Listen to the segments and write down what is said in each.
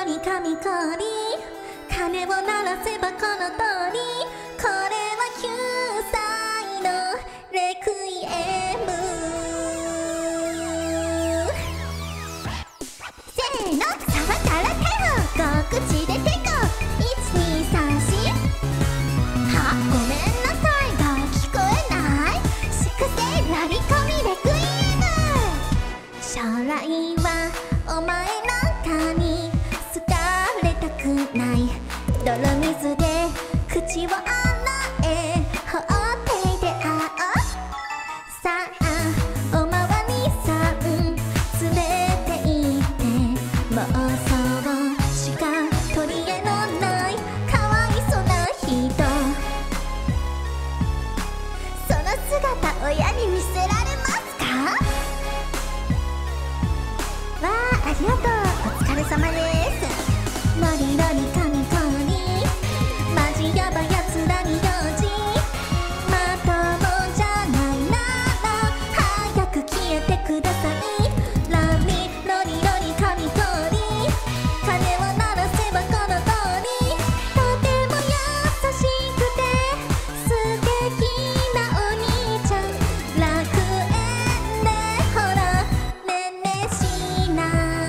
ロリ神降臨、鐘を鳴らせばこの通り、これは9歳のレクイエム。せーの、触ったら逮捕、口でテコ、1234。は、ごめんなさいが聞こえない、粛清ラリコミレクイエム。将来はお前なんかに好かれたくない、泥水で口を洗え、放って出会おう。さあおまわりさん連れて行って、妄想しか取り柄のないかわいそうな人、その姿親に見せられますか？わあ、ありがとう、お疲れ様です。ロリロリ神降臨、マジヤバやつらに用心、まともじゃないなら早く消えてください。ロリロリロリ神降臨、鐘を鳴らせばこの通り、とても優しくて素敵なお兄ちゃん、楽園でほらねんねしな。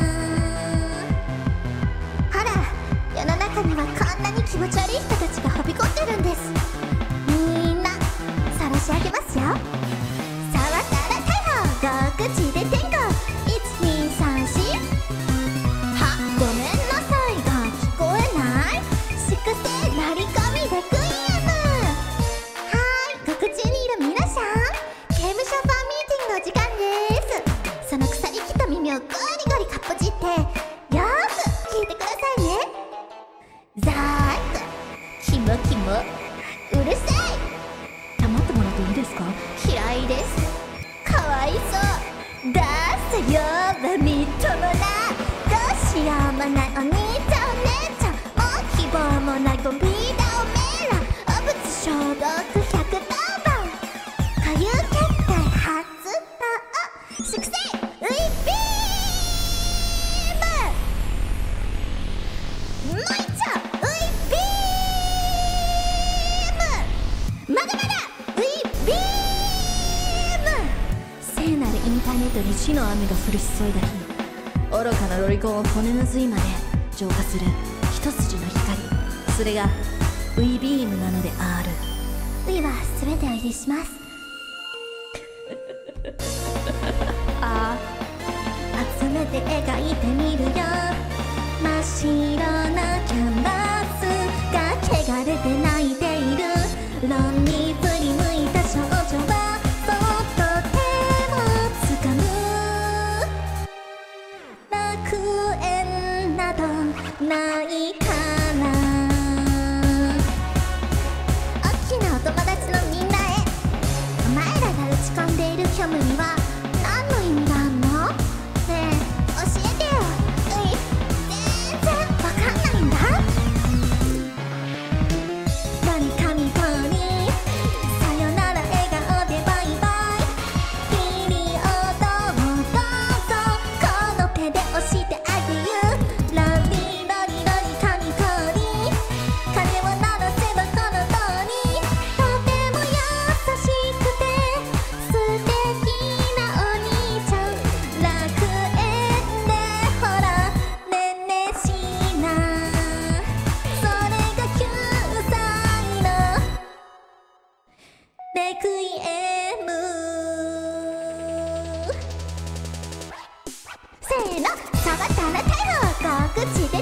ほら、世の中にはこんなに気持ち悪い人たちがはびこってるんです。みんな晒し上げますよ。触ったら逮捕、口でテコ、1234。は、ごめんなさいが聞こえない、粛清ラリコミレクイエム。はーい、ご口にいる皆さん、刑務所ファンミーティングの時間です。その腐りきった耳をゴリゴリかっぽじってよーく聞いてくださいね。ザーッと、キモキモ、うるさい。 黙ってもらっていいですか？ 嫌いです。かわいそう。だーせよはみっともない。どうしようもないお兄ちゃんお姉ちゃん、もう希望もないゴミだおめえら。汚物消毒110番、固有決体発動、粛清ウイビーム。もう一丁ウイビーム。まだまだウイビーム。 聖なるインターネットに死の雨が降り注いだ日、愚かなロリコンを骨の髄まで浄化する一筋の光、それがウイビームなのである。 ウイは全てを許します。 あ集めて描いてみるよ、真っ白なキャンバスが汚れて泣いている。論に振り向いた少女はそっと手をつかむ。楽園などないから大きなお友達のみんなへ、お前らが打ち込んでいる虚無には何の意味があんの？ねえ教えてよ。全然わかんないんだ。ロリ神降臨、さよなら笑顔でバイバイ、ピリオドをどうぞこの手で押してあげる。ロリロリロリ神降臨、鐘を鳴らせばこの通り、とても優しくて素敵なお兄ちゃん、楽園でほらねんねしな。それが9歳のレクイエム。せーの、触ったら逮捕、口